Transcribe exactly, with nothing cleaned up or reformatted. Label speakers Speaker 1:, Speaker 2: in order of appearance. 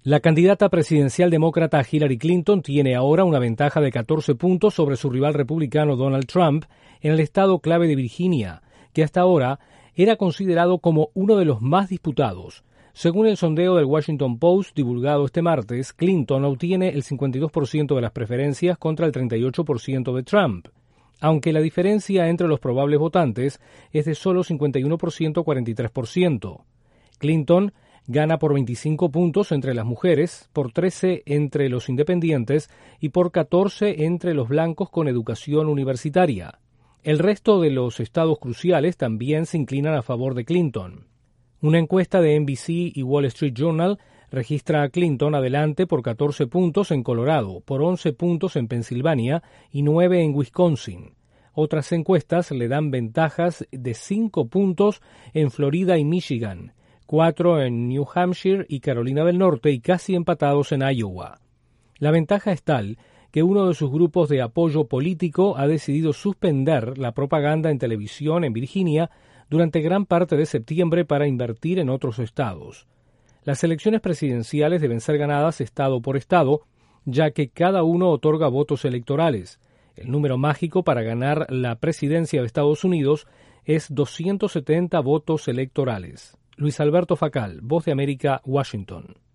Speaker 1: La candidata presidencial demócrata Hillary Clinton tiene ahora una ventaja de catorce puntos sobre su rival republicano Donald Trump en el estado clave de Virginia, que hasta ahora era considerado como uno de los más disputados. Según el sondeo del Washington Post divulgado este martes, Clinton obtiene el cincuenta y dos por ciento de las preferencias contra el treinta y ocho por ciento de Trump, aunque la diferencia entre los probables votantes es de solo cincuenta y uno por ciento a cuarenta y tres por ciento. Clinton gana por veinticinco puntos entre las mujeres, por trece entre los independientes y por catorce entre los blancos con educación universitaria. El resto de los estados cruciales también se inclinan a favor de Clinton. Una encuesta de N B C y Wall Street Journal registra a Clinton adelante por catorce puntos en Colorado, por once puntos en Pensilvania y nueve en Wisconsin. Otras encuestas le dan ventajas de cinco puntos en Florida y Michigan, cuatro en New Hampshire y Carolina del Norte y casi empatados en Iowa. La ventaja es tal que uno de sus grupos de apoyo político ha decidido suspender la propaganda en televisión en Virginia durante gran parte de septiembre para invertir en otros estados. Las elecciones presidenciales deben ser ganadas estado por estado, ya que cada uno otorga votos electorales. El número mágico para ganar la presidencia de Estados Unidos es doscientos setenta votos electorales. Luis Alberto Facal, Voz de América, Washington.